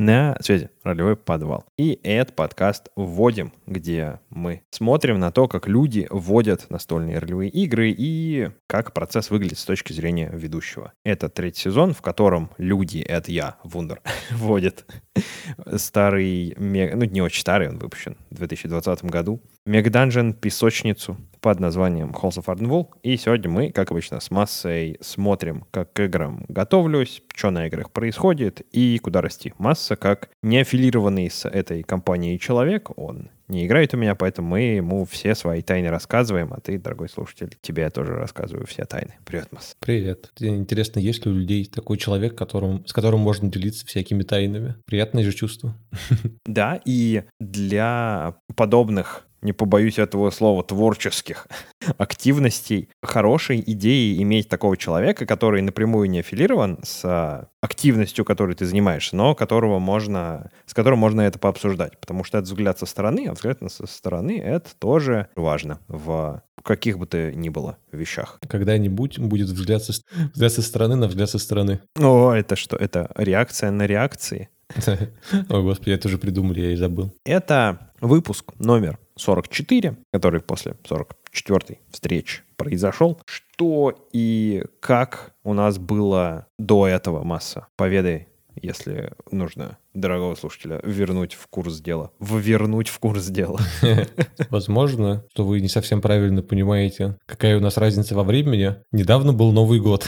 На связи «Ролевой подвал». И этот подкаст вводим, где мы смотрим на то, как люди вводят настольные ролевые игры и как процесс выглядит с точки зрения ведущего. Это 3-й сезон, в котором люди, это я, Вундер, вводят старый, ну не очень старый, он выпущен в 2020 году, Мегаданжен песочницу под названием Halls of Ardenwold. И сегодня мы, как обычно, с массой смотрим, как к играм готовлюсь, что на играх происходит и куда расти. Масса, как неаффилированный с этой компанией человек, он не играет у меня, поэтому мы ему все свои тайны рассказываем, а ты, дорогой слушатель, тебе я тоже рассказываю все тайны. Привет, Масса. Привет. Интересно, есть ли у людей такой человек, с которым можно делиться всякими тайнами? Приятное же чувство. Да, и для подобных, не побоюсь этого слова, творческих активностей, хорошей идеей иметь такого человека, который напрямую не аффилирован с активностью, которой ты занимаешься, но с которым можно это пообсуждать, потому что это взгляд со стороны, а взгляд со стороны — это тоже важно в каких бы то ни было вещах. Когда-нибудь будет взгляд со стороны на взгляд со стороны. О, это что? Это реакция на реакции. О, господи, это уже придумали, я и забыл. Это выпуск номер 44, который после 44-й встречи произошел. Что и как у нас было до этого, Масса? Поведай, если нужно дорогого слушателя вернуть в курс дела. Ввернуть в курс дела. Возможно, что вы не совсем правильно понимаете, какая у нас разница во времени. Недавно был Новый год.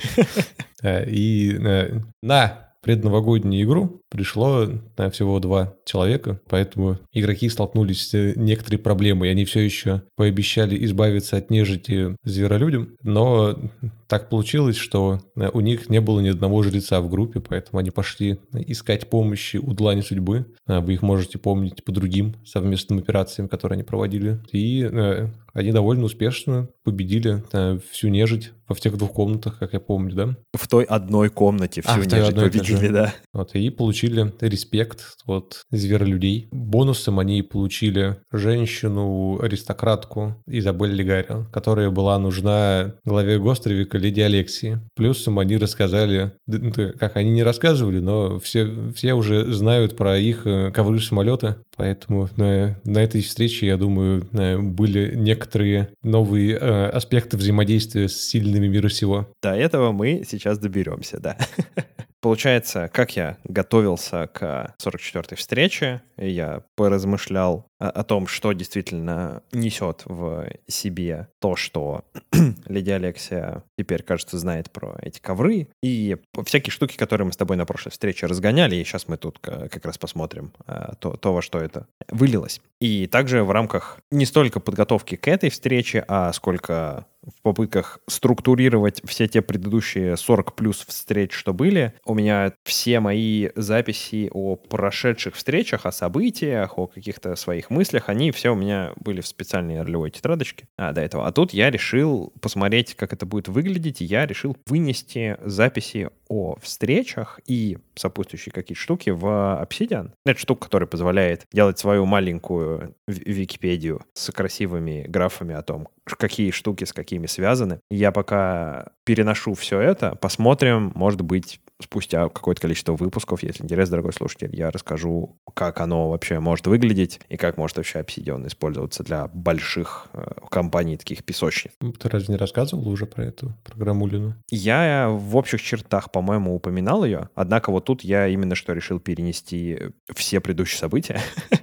И на предновогоднюю игру пришло всего 2 человека, поэтому игроки столкнулись с некоторой проблемой. Они все еще пообещали избавиться от нежити зверолюдям, но так получилось, что у них не было ни одного жреца в группе, поэтому они пошли искать помощи у Длани Судьбы. Вы их можете помнить по другим совместным операциям, которые они проводили. И они довольно успешно победили всю нежить во всех 2 комнатах, как я помню, да? В той одной комнате всю нежить победили, да. Вот, и получили респект от зверолюдей. Бонусом они получили женщину-аристократку Изабель Легарио, которая была нужна главе Гостровика Леди Алексии. Плюсом они рассказали, как они не рассказывали, но все уже знают про их ковры-самолеты, поэтому на этой встрече, я думаю, были некоторые новые аспекты взаимодействия с сильными мира сего. До этого мы сейчас доберемся, да. Получается, как я готовился к 44-й встрече, я поразмышлял о том, что действительно несет в себе то, что леди Алексия теперь, кажется, знает про эти ковры, и всякие штуки, которые мы с тобой на прошлой встрече разгоняли, и сейчас мы тут как раз посмотрим то, во что это вылилось. И также в рамках не столько подготовки к этой встрече, а сколько в попытках структурировать все те предыдущие 40 плюс встреч, что были, у меня все мои записи о прошедших встречах, о событиях, о каких-то своих мыслях, они все у меня были в специальной ролевой тетрадочке до этого. А тут я решил посмотреть, как это будет выглядеть, и я решил вынести записи о встречах и сопутствующие какие-то штуки в Obsidian. Это штука, которая позволяет делать свою маленькую Википедию с красивыми графами о том, какие штуки с какими связаны. Я пока переношу все это, посмотрим, может быть, спустя какое-то количество выпусков, если интересно, дорогой слушатель, я расскажу, как оно вообще может выглядеть и как может вообще Obsidian использоваться для больших компаний, таких песочниц. Ты разве не рассказывал уже про эту программулину? Я в общих чертах, по-моему, упоминал ее, однако вот тут я именно что решил перенести все предыдущие события.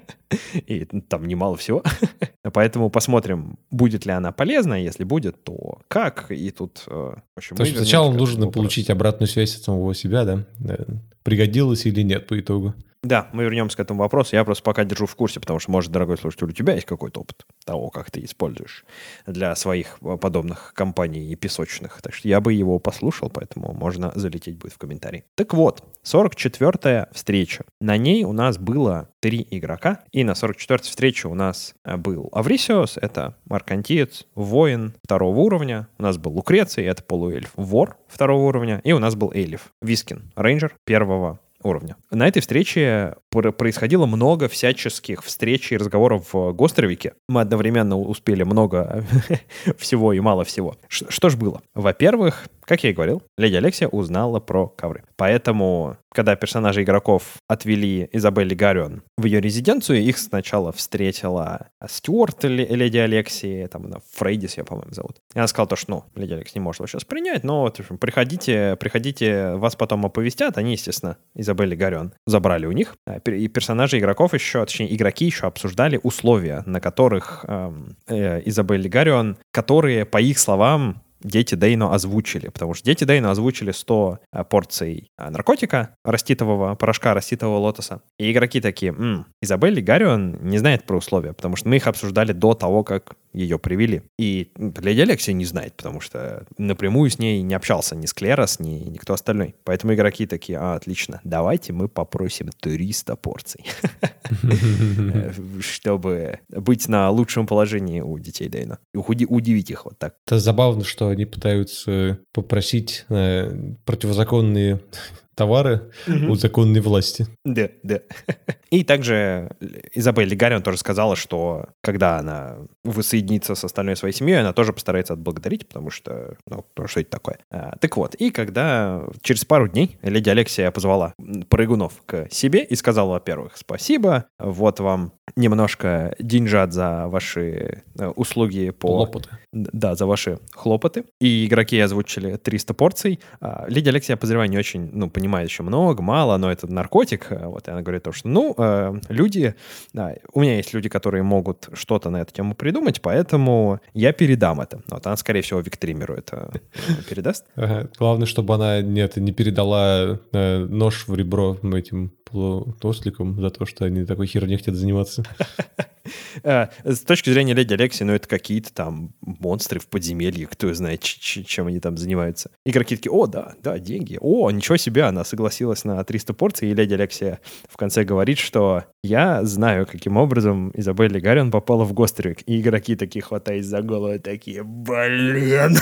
И там немало всего. Поэтому посмотрим, будет ли она полезна. Если будет, то как. И тут... То есть сначала нужно получить обратную связь от самого себя, да? Пригодилось или нет по итогу. Да, мы вернемся к этому вопросу. Я просто пока держу в курсе, потому что, может, дорогой слушатель, у тебя есть какой-то опыт того, как ты используешь для своих подобных компаний и песочных. Так что я бы его послушал, поэтому можно залететь будет в комментарии. Так вот, 44-я встреча. На ней у нас было 3 игрока, и на 44-й встрече у нас был Аврисиос, это Маркантиец, воин 2-го уровня, у нас был Лукреций, это полуэльф, вор 2-го уровня, и у нас был Эйлиф, Вискин, рейнджер 1-го уровня. На этой встрече происходило много всяческих встреч и разговоров в Гостровике. Мы одновременно успели много всего и мало всего. Что ж было? Во-первых, как я и говорил, леди Алексия узнала про ковры. Поэтому, когда персонажи игроков отвели Изабелли Гарион в ее резиденцию, их сначала встретила Стюарт, леди Алексии, там она Фрейдис ее, по-моему, зовут. И она сказала то, что, леди Алексия не может вас сейчас принять, но вот, приходите, вас потом оповестят. Они, естественно, Изабелли Гарион забрали у них. И персонажи игроков еще, точнее, игроки еще обсуждали условия, на которых Изабелли Гарион, которые, по их словам, дети Дейно озвучили, потому что дети Дейно озвучили 100 порций наркотика, раститового порошка, раститового лотоса. И игроки такие, Изабелли Гарион не знает про условия, потому что мы их обсуждали до того, как ее привели. И леди Алексия не знает, потому что напрямую с ней не общался ни Склерос, ни никто остальной. Поэтому игроки такие, отлично, давайте мы попросим 300 порций, чтобы быть на лучшем положении у детей Дейно. И удивить их вот так. Это забавно, что они пытаются попросить противозаконные товары у законной власти. Да. И также Изабелли Гарион тоже сказала, что когда она воссоединится с остальной своей семьей, она тоже постарается отблагодарить, потому что, что это такое. Так вот, и когда через пару дней леди Алексия позвала прыгунов к себе и сказала, во-первых, спасибо, вот вам немножко деньжат за ваши услуги по... Хлопоты. Да, за ваши хлопоты. И игроки озвучили 300 порций. Леди Алексия, подозреваю, не очень, понимает еще много, мало, но это наркотик. Вот, и она говорит, что, люди... у меня есть люди, которые могут что-то на эту тему придумать, поэтому я передам это. Вот, она, скорее всего, Виктримеру это передаст. Ага. Главное, чтобы она не передала нож в ребро этим полуосликам за то, что они такой херней хотят заниматься. С точки зрения леди Алексии, это какие-то там монстры в подземелье, кто знает, чем они там занимаются. Игроки такие, да, деньги. Ничего себе, она согласилась на 300 порций, и леди Алексия в конце говорит, что я знаю, каким образом Изабелли Гарион попала в Гостровик. И игроки такие, хватаясь за голову, такие, блин.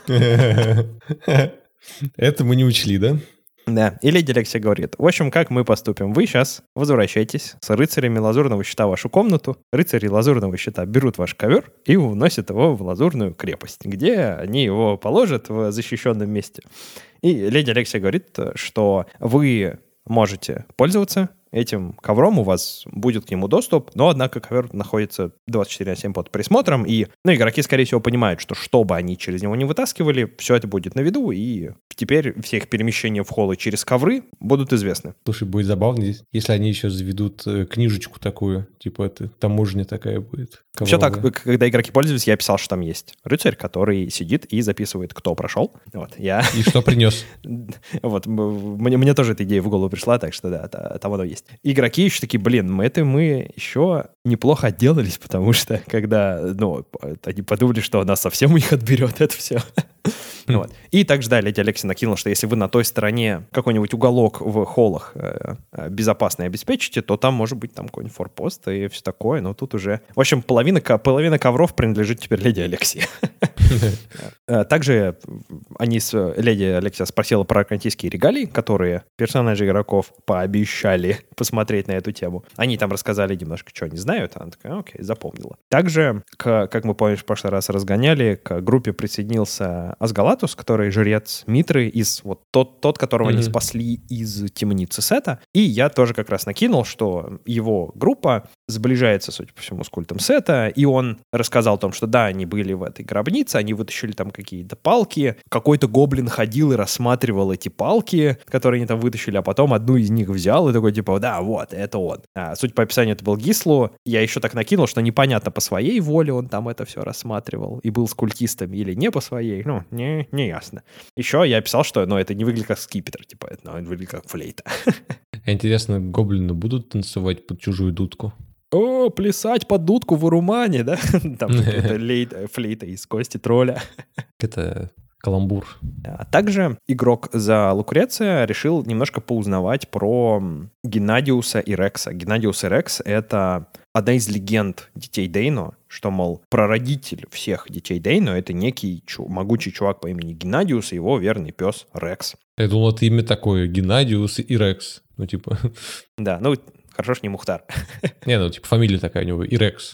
Это мы не учли, да? Да, и леди Алексия говорит, в общем, как мы поступим? Вы сейчас возвращаетесь с рыцарями Лазурного Щита в вашу комнату, рыцари Лазурного Щита берут ваш ковер и уносят его в Лазурную крепость, где они его положат в защищенном месте. И леди Алексия говорит, что вы можете пользоваться этим ковром, у вас будет к нему доступ, но, однако, ковер находится 24/7 под присмотром, и игроки, скорее всего, понимают, что бы они через него не вытаскивали, все это будет на виду, и теперь все их перемещения в холлы через ковры будут известны. Слушай, будет забавно, если они еще заведут книжечку такую, типа это таможня такая будет. Ковровая. Все так, когда игроки пользовались, я писал, что там есть рыцарь, который сидит и записывает, кто прошел. И что принес. Вот, мне тоже эта идея в голову пришла, так что да, там оно есть. Игроки еще такие, мы еще неплохо отделались, потому что когда, они подумали, что она совсем их отберет, это все. Вот. И также, да, леди Алексия накинула, что если вы на той стороне какой-нибудь уголок в холлах безопасный обеспечите, то там может быть там какой-нибудь форпост и все такое, но тут уже... В общем, половина ковров принадлежит теперь леди Алексии. Также леди Алексия спросила про аркантийские регалии, которые персонажи игроков пообещали посмотреть на эту тему. Они там рассказали немножко, что они знают, она такая, окей, запомнила. Также, как мы, помнишь, в прошлый раз разгоняли, к группе присоединился Асгалатус, который жрец Митры, тот, которого они спасли из темницы Сета. И я тоже как раз накинул, что его группа сближается, судя по всему, с культом Сета, и он рассказал о том, что да, они были в этой гробнице, они вытащили там какие-то палки, какой-то гоблин ходил и рассматривал эти палки, которые они там вытащили, а потом одну из них взял и такой типа, да, вот, это он. Суть по описанию, это был Гислу. Я еще так накинул, что непонятно, по своей воле он там это все рассматривал и был с культистами или не по своей, не ясно. Еще я писал, что это не выглядит как скипетр, типа, это выглядит как флейта. Интересно, гоблины будут танцевать под чужую дудку? Плясать под дудку в Урумане, да? Там флейта из кости тролля. Это Каламбур. А также игрок за Лукреция решил немножко поузнавать про Геннадиуса и Рекса. Геннадиус и Рекс — это одна из легенд детей Дейно, что, мол, прародитель всех детей Дейно — это некий могучий чувак по имени Геннадиус и его верный пес Рекс. Я думал, это имя такое, Геннадиус и Рекс. Ну, типа... Да, ну, хорошо, что не Мухтар. Не, ну, типа, фамилия такая у него, и Рекс.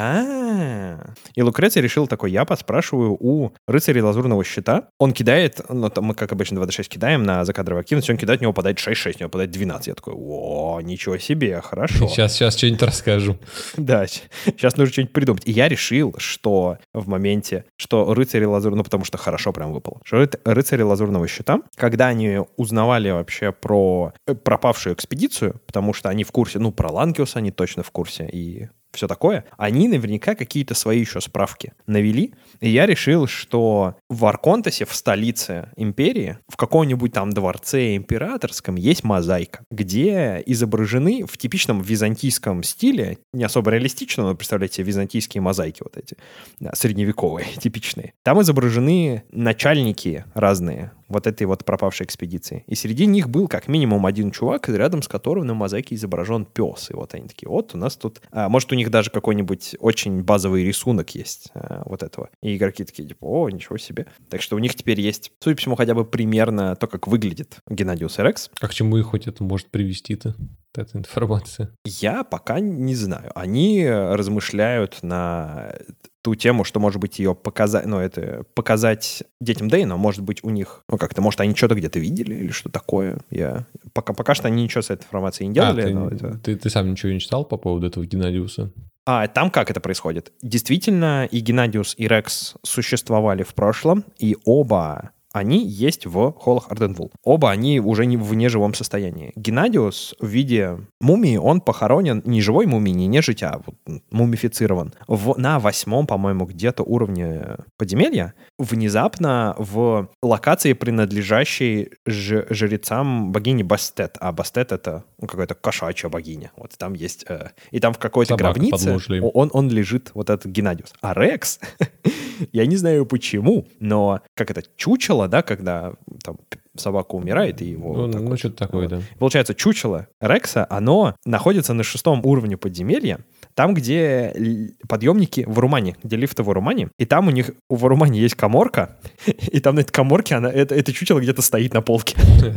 И Лукреций решил такой, я поспрашиваю у рыцаря Лазурного Щита. Он кидает, ну, там мы, как обычно, 2d6 кидаем на закадровую активность, он кидает, у него попадает 6-6, у него попадает 12. Я такой, о, ничего себе, хорошо. Сейчас что-нибудь расскажу. Да, сейчас нужно что-нибудь придумать. И я решил, что в моменте, что рыцари Лазурного, ну, потому что хорошо прям выпало, что рыцари Лазурного Щита, когда они узнавали вообще про пропавшую экспедицию, потому что они в курсе, ну, про Ланкиуса они точно в курсе, и все такое, они наверняка какие-то свои еще справки навели. И я решил, что в Арконтосе, в столице империи, в каком-нибудь там дворце императорском есть мозаика, где изображены в типичном византийском стиле, не особо реалистично, но представляете себе византийские мозаики вот эти, да, средневековые, типичные. Там изображены начальники разные вот этой вот пропавшей экспедиции. И среди них был как минимум один чувак, рядом с которым на мозаике изображен пес. И вот они такие, вот у нас тут... может, у них даже какой-нибудь очень базовый рисунок есть вот этого. И игроки такие, типа, о, ничего себе. Так что у них теперь есть, судя по всему, хотя бы примерно то, как выглядит Геннадиус и Рекс. А к чему их хоть это может привести-то, эта информация? Я пока не знаю. Они размышляют на ту тему, что, может быть, ее показать, ну, это показать детям Дейна, может быть, у них, ну, как-то, может, они что-то где-то видели или что такое. Я пока что они ничего с этой информацией не делали. Ты сам ничего не читал по поводу этого Геннадиуса? Там как это происходит? Действительно, и Геннадиус, и Рекс существовали в прошлом, и оба они есть в холлах Арденвул. Оба они уже не в неживом состоянии. Геннадиус в виде мумии, он похоронен не живой мумией, не нежить, а вот мумифицирован. На 8-м, по-моему, где-то уровне подземелья внезапно в локации, принадлежащей жрецам богини Бастет. А Бастет — это какая-то кошачья богиня. Вот там есть... и там в какой-то гробнице он лежит, вот этот Геннадиус. А Рекс... Я не знаю почему, но как это, чучело, да, когда там собака умирает, и его... Ну что-то такое, да. Получается, чучело Рекса, оно находится на 6-м уровне подземелья, там, где подъемники в Варумане, где лифты в Варумане, и там у них, у Варумане есть каморка, и там на этой каморке это чучело где-то стоит на полке.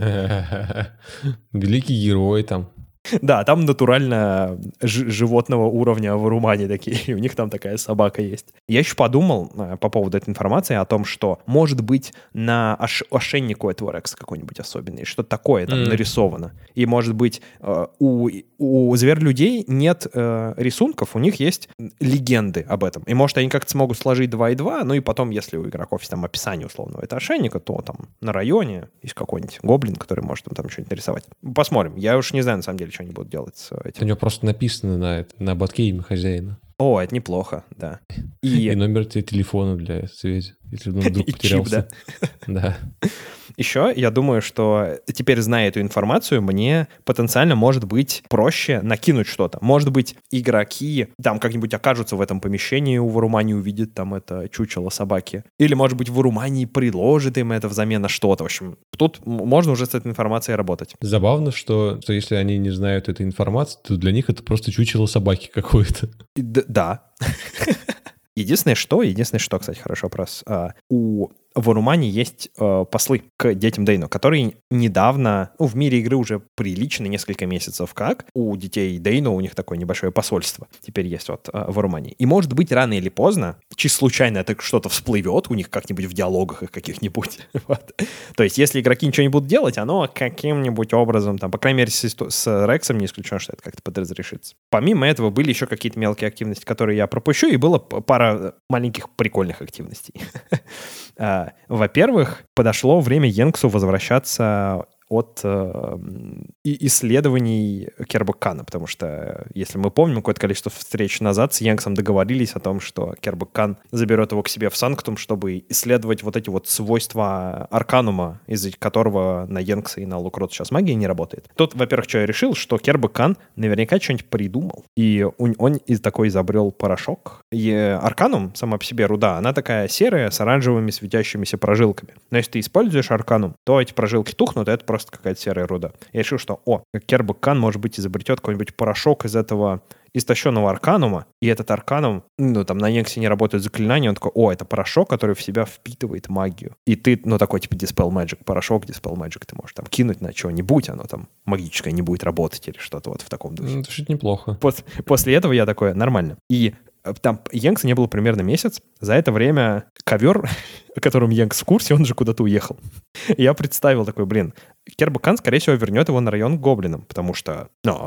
Великий герой там. Да, там натурально животного уровня в Румании такие, и у них там такая собака есть. Я еще подумал по поводу этой информации о том, что, может быть, на ошейнику этого Рекса какой-нибудь особенный, что-то такое там нарисовано. И, может быть, у зверь-людей нет рисунков, у них есть легенды об этом. И, может, они как-то смогут сложить 2 и 2, ну и потом, если у игроков есть там описание условного этого ошейника, то там на районе есть какой-нибудь гоблин, который может там что-нибудь нарисовать. Посмотрим. Я уж не знаю, на самом деле, что они будут делать с этим. У него просто написано на ободке имя хозяина. О, это неплохо, да. И номер телефона для связи, если вдруг потерялся. Чип, да. Еще я думаю, что теперь, зная эту информацию, мне потенциально может быть проще накинуть что-то. Может быть, игроки там как-нибудь окажутся в этом помещении у Варумании, увидят там это чучело собаки. Или, может быть, Варумании предложит им это взамен на что-то. В общем, тут можно уже с этой информацией работать. Забавно, что если они не знают этой информации, то для них это просто чучело собаки какое-то. Да. Единственное, что, кстати, хорошо вопрос. В Варумане есть послы к детям Дейно, которые недавно, в мире игры уже прилично несколько месяцев как. У детей Дейно у них такое небольшое посольство теперь есть вот в Варумане. И может быть рано или поздно, чисто случайно это что-то всплывет у них как-нибудь в диалогах их каких-нибудь. Вот. То есть если игроки ничего не будут делать, оно каким-нибудь образом, там, по крайней мере, с Рексом не исключено, что это как-то подразрешится. Помимо этого были еще какие-то мелкие активности, которые я пропущу, и было пара маленьких прикольных активностей. Во-первых, подошло время Йенксу возвращаться от исследований Кербек-Кана, потому что, если мы помним, какое-то количество встреч назад с Янксом договорились о том, что Кербек-Кан заберет его к себе в Санктум, чтобы исследовать вот эти вот свойства Арканума, из-за которого на Янкса и на Лукрот сейчас магия не работает. Тут, во-первых, что я решил, что Кербек-Кан наверняка что-нибудь придумал, и он из такой изобрел порошок. И Арканум, сама по себе руда, она такая серая с оранжевыми светящимися прожилками. Но если ты используешь Арканум, то эти прожилки тухнут, и это просто какая-то серая руда. Я решил, что, Кербек-Кан, может быть, изобретет какой-нибудь порошок из этого истощенного Арканума, и этот Арканум, там на Янксе не работают заклинания, он такой, это порошок, который в себя впитывает магию. И ты, такой, типа, Dispel Magic, порошок Dispel Magic ты можешь там кинуть на чего-нибудь, оно там магическое не будет работать или что-то вот в таком духе. Это же неплохо. После этого я такой, нормально. И там Янкса не было примерно месяц. За это время ковер, о котором Янкс в курсе, он же куда-то уехал. И я представил такой, Кербек-Кан, скорее всего, вернет его на район к гоблинам, потому что,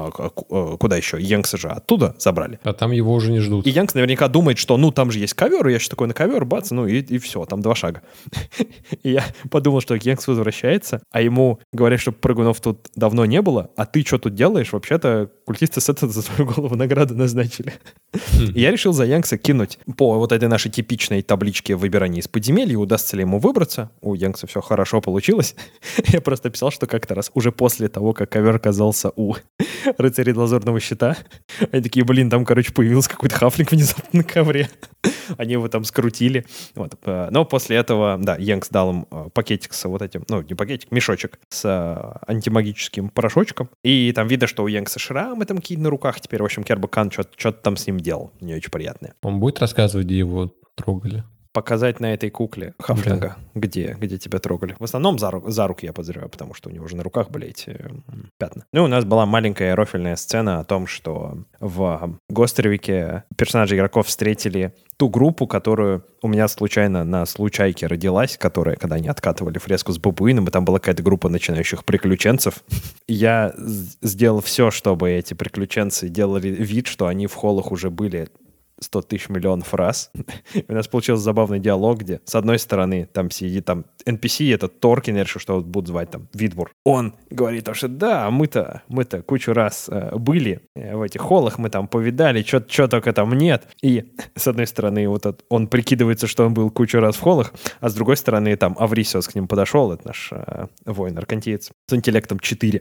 куда еще? Янкса же оттуда забрали. А там его уже не ждут. И Янкс наверняка думает, что, там же есть ковер, и я еще такой на ковер, бац, и все, там 2 шага. И я подумал, что Янкс возвращается, а ему говорят, что прыгунов тут давно не было, а ты что тут делаешь? Вообще-то культисты Сета за твою голову награды назначили. И я решил за Янкса кинуть по вот этой нашей типичной табличке выбирания из подземелья, удастся ли ему выбраться. У Янкса все хорошо получилось. Я просто писал, что как-то раз уже после того, как ковер оказался у рыцарей Лазурного Щита, они такие, там, появился какой-то хафлинг внезапно на ковре. Они его там скрутили. Но после этого, Янкс дал им пакетик с вот этим, не пакетик, мешочек с антимагическим порошочком. И там видно, что у Янкса шрамы там какие-то на руках. Теперь, в общем, Кербек-Кан что-то там с ним делал. Не очень приятное. Он будет рассказывать, где его трогали? Показать на этой кукле хафлинга, где тебя трогали. В основном за руки я подозреваю, потому что у него уже на руках были эти пятна. У нас была маленькая рофельная сцена о том, что в Гостервике персонажи игроков встретили ту группу, которую у меня случайно на случайке родилась, которая, когда они откатывали фреску с бабуином, и там была какая-то группа начинающих приключенцев. Я сделал все, чтобы эти приключенцы делали вид, что они в холлах уже были 100 тысяч миллионов раз. У нас получился забавный диалог, где с одной стороны там сидит NPC, этот Торкин, я решил, что вот будут звать там Витбур. Он говорит, что да, мы-то кучу раз были в этих холлах, мы там повидали, что только там нет. И с одной стороны вот он прикидывается, что он был кучу раз в холлах, а с другой стороны там Аврисиос к ним подошел, это наш воин-аркантиец с интеллектом 4.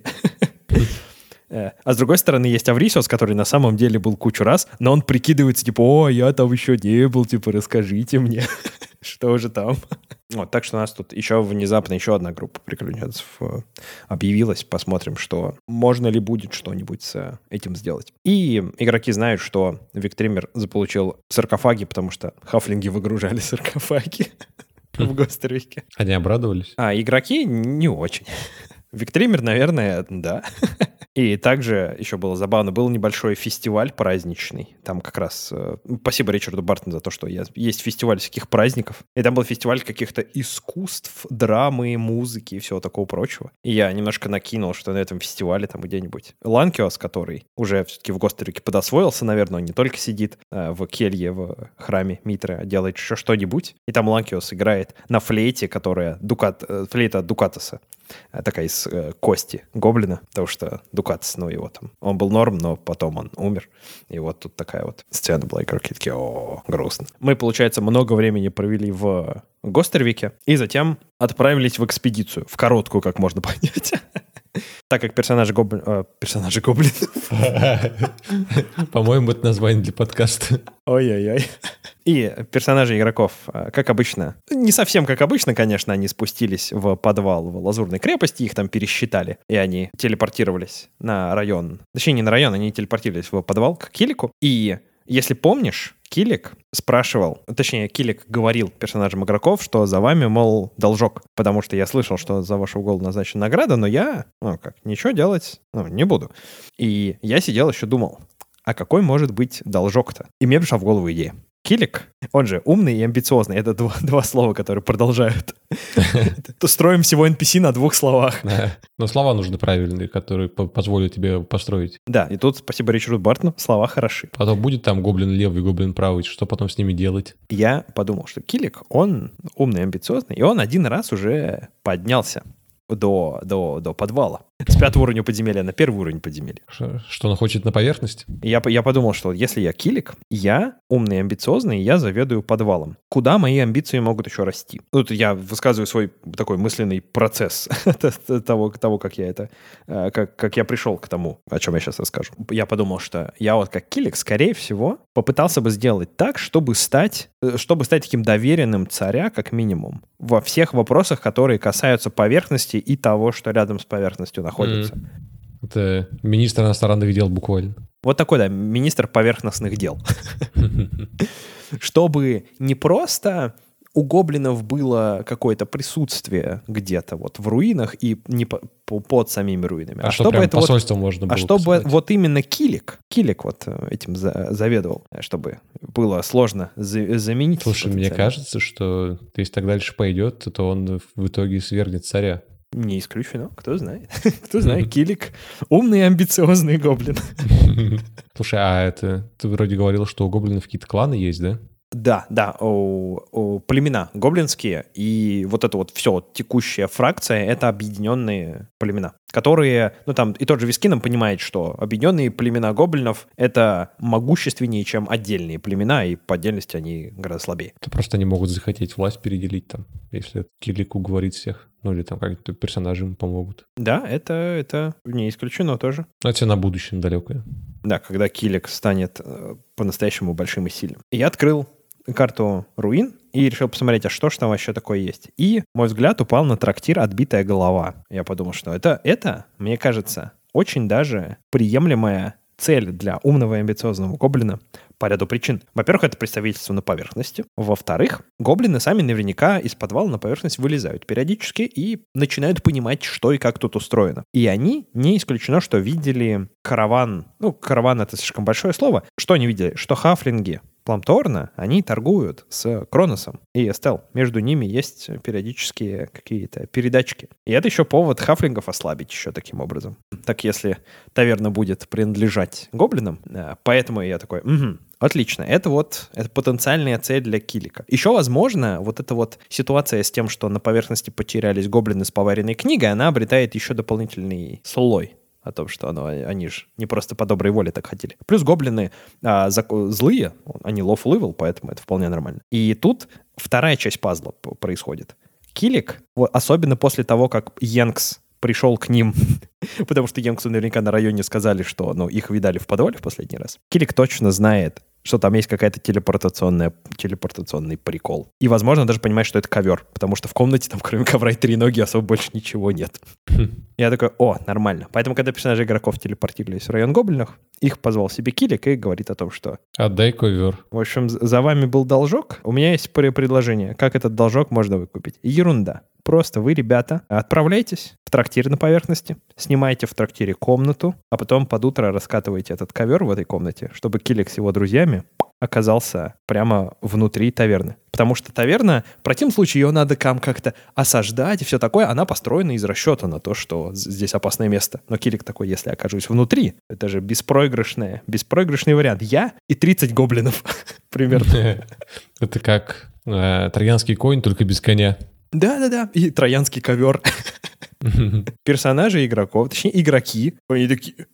А с другой стороны, есть Аврисиос, который на самом деле был кучу раз, но он прикидывается, типа, я там еще не был, типа, расскажите мне, что же там. Так что у нас тут внезапно еще одна группа приключенцев объявилась. Посмотрим, что можно ли будет что-нибудь с этим сделать. И игроки знают, что Виктример заполучил саркофаги, потому что хафлинги выгружали саркофаги в Гостервике. Они обрадовались? А игроки не очень. Виктример, наверное, да. И также еще было забавно, был небольшой фестиваль праздничный. Там как раз... спасибо Ричарду Бартону за то, что есть фестиваль всяких праздников. И там был фестиваль каких-то искусств, драмы, музыки и всего такого прочего. И я немножко накинул, что на этом фестивале там где-нибудь Ланкиос, который уже все-таки в Гостервике подосвоился, наверное, он не только сидит в келье в храме Митры, а делает еще что-нибудь. И там Ланкиос играет на флейте, которая флейта Дукатоса. Такая из кости гоблина, потому что Дукатос, его там, он был норм, но потом он умер. И вот тут такая вот сцена была, игроки такие, грустно. Мы, получается, много времени провели в Гостервике и затем отправились в экспедицию, в короткую, как можно понять. Так как персонажи гоблинов... По-моему, это название для подкаста. Ой-ой-ой. И персонажи игроков, как обычно, не совсем как обычно, конечно, они спустились в подвал в Лазурной крепости, их там пересчитали, и они телепортировались на район. Точнее, не на район, они телепортировались в подвал к Килику. И если помнишь, Килик говорил персонажам игроков, что за вами, мол, должок, потому что я слышал, что за вашу голову назначена награда, но я, ничего делать, не буду. И я сидел еще думал, а какой может быть должок-то? И мне пришла в голову идея. Килик, он же умный и амбициозный. Это два слова, которые продолжают. Строим всего NPC на 2 словах. Но слова нужны правильные, которые позволят тебе построить. Да, и тут спасибо Ричарду Бартону, слова хороши. Потом будет там гоблин левый, гоблин правый, что потом с ними делать? Я подумал, что Килик, он умный и амбициозный, и он один раз уже поднялся до подвала. С 5-го уровня подземелья на 1-й уровень подземелья. Что он хочет на поверхность? Я подумал, что если я Килик, я умный и амбициозный, я заведую подвалом. Куда мои амбиции могут еще расти? Тут я высказываю свой такой мысленный процесс того, как я как я пришел к тому, о чем я сейчас расскажу. Я подумал, что я вот как Килик, скорее всего, попытался бы сделать так, чтобы стать таким доверенным царя, как минимум, во всех вопросах, которые касаются поверхности и того, что рядом с поверхностью находится. Это министр иностранных дел буквально. Вот такой, да, министр поверхностных дел. Чтобы не просто у гоблинов было какое-то присутствие где-то вот в руинах и не под самими руинами. А чтобы прям посольство можно было чтобы посылать. вот именно Килик вот этим заведовал, чтобы было сложно заменить. Слушай, мне кажется, что если так дальше пойдет, то он в итоге свергнет царя. Не исключено, кто знает. Кто знает, Килик умный и амбициозный гоблин. Слушай, а ты вроде говорил, что у гоблинов какие-то кланы есть, да? Да, племена гоблинские, и вот это вот все, текущая фракция, это объединенные племена, которые, там и тот же Вискином понимает, что объединенные племена гоблинов — это могущественнее, чем отдельные племена, и по отдельности они гораздо слабее. То просто они могут захотеть власть переделить там, если Килик уговорит всех. Или там как-то персонажи им помогут. Да, это не исключено тоже. Это на будущем далекое. Да, когда Килик станет по-настоящему большим и сильным. Я открыл карту руин и решил посмотреть, а что ж там вообще такое есть. И мой взгляд упал на трактир «Отбитая голова». Я подумал, что это, мне кажется, очень даже приемлемая цель для умного и амбициозного гоблина по ряду причин. Во-первых, это представительство на поверхности. Во-вторых, гоблины сами наверняка из подвала на поверхность вылезают периодически и начинают понимать, что и как тут устроено. И они, не исключено, что видели караван. Караван — это слишком большое слово. Что они видели? Что хафлинги Пламторна, они торгуют с Кроносом и Эстел. Между ними есть периодические какие-то передачки. И это еще повод хафлингов ослабить еще таким образом. Так если таверна будет принадлежать гоблинам, поэтому я такой, отлично, это потенциальная цель для Килика. Еще, возможно, вот эта вот ситуация с тем, что на поверхности потерялись гоблины с поваренной книгой, она обретает еще дополнительный слой о том, что они же не просто по доброй воле так хотели. Плюс гоблины злые, они lawful evil, поэтому это вполне нормально. И тут вторая часть пазла происходит. Килик, особенно после того, как Йенкс пришел к ним, потому что Йенксу наверняка на районе сказали, что их видали в подвале в последний раз. Килик точно знает, что там есть какая-то телепортационный прикол. И, возможно, даже понимает, что это ковер, потому что в комнате там, кроме ковра и треноги, особо больше ничего нет. Я такой, нормально. Поэтому, когда персонажи игроков телепортировались в район гоблинов, их позвал себе Килик и говорит о том, что... Отдай ковер. В общем, за вами был должок. У меня есть предложение, как этот должок можно выкупить. Ерунда. Просто вы, ребята, отправляйтесь в трактир на поверхности, снимайте в трактире комнату, а потом под утро раскатываете этот ковер в этой комнате, чтобы Килик с его друзьями оказался прямо внутри таверны. Потому что таверна, в противном случае ее надо как-то осаждать и все такое, она построена из расчета на то, что здесь опасное место. Но Килик такой, если окажусь внутри, это же беспроигрышный вариант. Я и 30 гоблинов примерно. Это как троянский конь, только без коня. Да, и троянский ковер. Персонажи игроков, точнее игроки, они такие,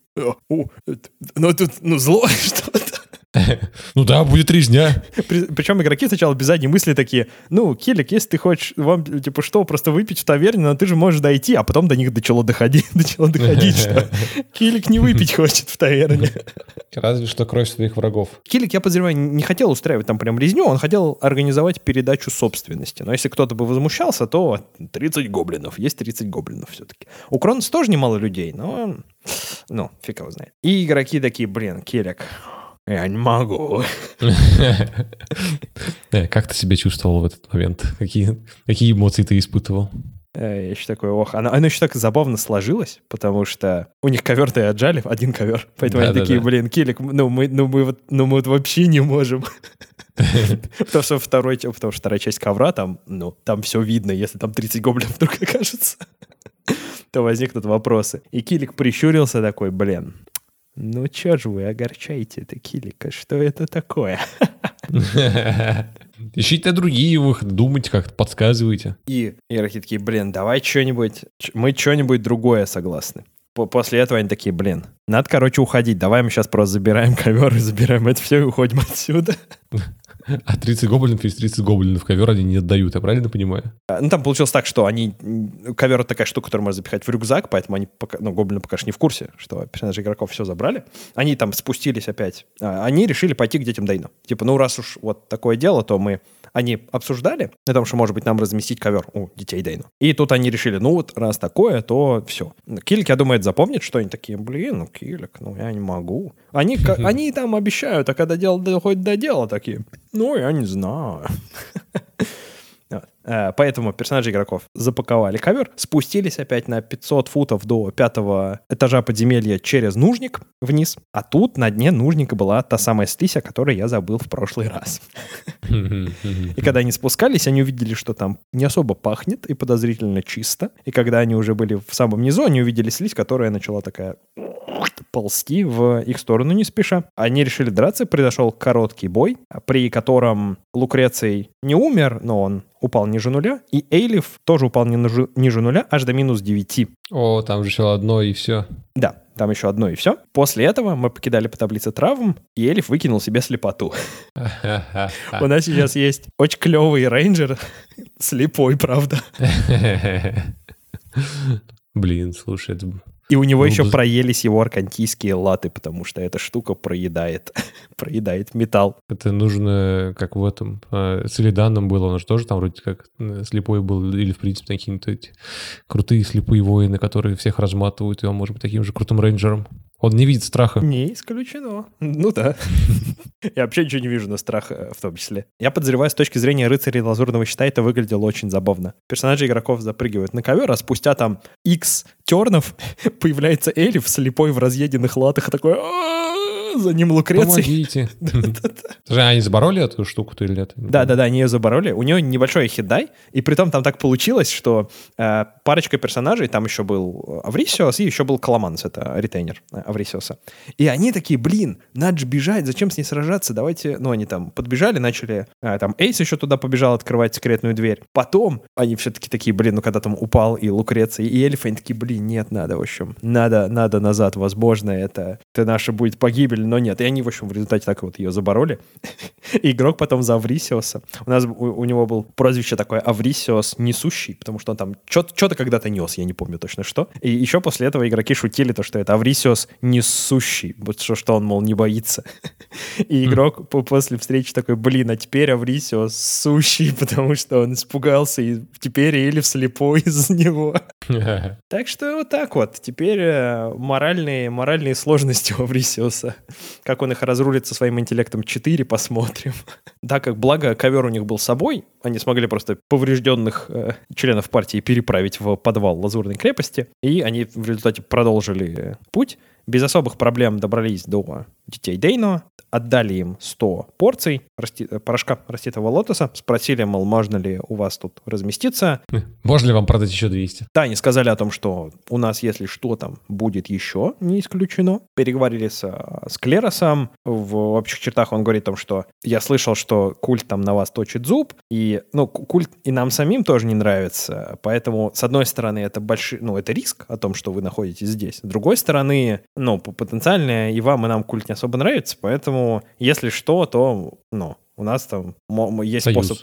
тут зло что-то. Да, будет резня. Причем игроки сначала без задней мысли такие, Килик, если ты хочешь, вам, просто выпить в таверне, но ты же можешь дойти, а потом до них начало доходить, что Килик не выпить хочет в таверне. Разве что кровь своих врагов. Килик, я подозреваю, не хотел устраивать там прям резню, он хотел организовать передачу собственности. Но если кто-то бы возмущался, то 30 гоблинов, есть 30 гоблинов все-таки. У Кроноса тоже немало людей, но, фиг его знает. И игроки такие, Килик... Я не могу. Как ты себя чувствовал в этот момент? Какие эмоции ты испытывал? Я еще такой, оно еще так забавно сложилось, потому что у них ковер-то и отжали, один ковер. Поэтому они такие, Килик, мы вот вообще не можем. Потому что вторая часть ковра, там все видно, если там 30 гоблинов вдруг окажется, то возникнут вопросы. И Килик прищурился такой, чё же вы огорчаете-то, Килика? Что это такое? Ищите другие выходы, думайте как-то, подсказывайте. И игроки такие, блин, давай что-нибудь, мы что-нибудь другое согласны. После этого они такие, блин, надо, короче, уходить. Давай мы сейчас просто забираем ковер и забираем это все и уходим отсюда. А 30 гоблинов есть 30 гоблинов. Ковер они не отдают, я правильно понимаю? Ну, там получилось так, что ковер — это такая штука, которую можно запихать в рюкзак, поэтому они, гоблины пока что не в курсе, что персонажи игроков все забрали. Они там спустились опять. Они решили пойти к детям Дейну. Типа, ну, раз уж вот такое дело, то они обсуждали о том, что, может быть, нам разместить ковер у детей Дейну. И тут они решили, ну вот, раз такое, то все. Килик, я думаю, это запомнит, что они такие, блин, Килик, я не могу. Они там обещают, а когда дело доходит до дела, такие, я не знаю. Поэтому персонажи игроков запаковали ковер, спустились опять на 500 футов до 5-го этажа подземелья через нужник вниз, а тут на дне нужника была та самая слизь, о которой я забыл в прошлый раз. И когда они спускались, они увидели, что там не особо пахнет и подозрительно чисто. И когда они уже были в самом низу, они увидели слизь, которая начала такая ползти в их сторону не спеша. Они решили драться, произошел короткий бой, при котором Лукреций не умер, но он упал ниже нуля, и Эйлиф тоже упал ниже нуля, аж до минус 9. О, там же еще одно и все. Да, там еще одно и все. После этого мы покидали по таблице травм, и Эйлиф выкинул себе слепоту. У нас сейчас есть очень клевый рейнджер, слепой, правда. Блин, слушай, это... И у него еще проелись его аркантийские латы, потому что эта штука проедает металл. Это нужно, как в этом, с Илиданом было, он же тоже там вроде как слепой был, или, в принципе, какие-то эти крутые слепые воины, которые всех разматывают, и он может быть таким же крутым рейнджером. Он не видит страха. Не исключено. Ну да. Я вообще ничего не вижу на страх в том числе. Я подозреваю, с точки зрения рыцарей лазурного щита это выглядело очень забавно. Персонажи игроков запрыгивают на ковер, а спустя там X тернов появляется Эльф слепой в разъеденных латах, такой... За ним Лукреций. Помогите. Они забороли эту штуку-то или нет? Да, они ее забороли. У нее небольшой хитдай, и притом там так получилось, что парочка персонажей, там еще был Аврисиос и еще был Каламанс, это ретейнер Аврисиоса. И они такие, блин, надо же бежать, зачем с ней сражаться, давайте... Ну, они там подбежали, начали... Там Эйс еще туда побежал открывать секретную дверь. Потом они все-таки такие, блин, ну когда там упал и Лукреций, и Эльф, они такие, блин, нет, надо, в общем, надо назад, возможно, это наша будет погибель, но нет. И они, в общем, в результате так вот ее забороли. И игрок потом за Аврисиоса. У него был прозвище такое Аврисиос несущий, потому что он там что-то когда-то нес, я не помню точно что. И еще после этого игроки шутили то, что это Аврисиос несущий, что он, мол, не боится. И игрок после встречи такой, блин, а теперь Аврисиос сущий, потому что он испугался, и теперь Эльф слепой из-за него. Так что вот так вот. Теперь моральные сложности у Аврисиоса. Как он их разрулит со своим интеллектом 4, посмотрим. Так как, благо, ковер у них был с собой, они смогли просто поврежденных членов партии переправить в подвал Лазурной крепости, и они в результате продолжили путь. Без особых проблем добрались до детей Дейно, отдали им 100 порций порошка раститого лотоса, спросили, мол, можно ли у вас тут разместиться. Можно ли вам продать еще 200? Да, они сказали о том, что у нас, если что, там будет еще, не исключено. Переговорили с Клеросом. В общих чертах он говорит о том, что я слышал, что культ там на вас точит зуб, и, культ и нам самим тоже не нравится, поэтому, с одной стороны, это это риск о том, что вы находитесь здесь. С другой стороны, потенциально и вам, и нам культ не особо нравится, поэтому, если что, то, у нас там есть Союз. Способ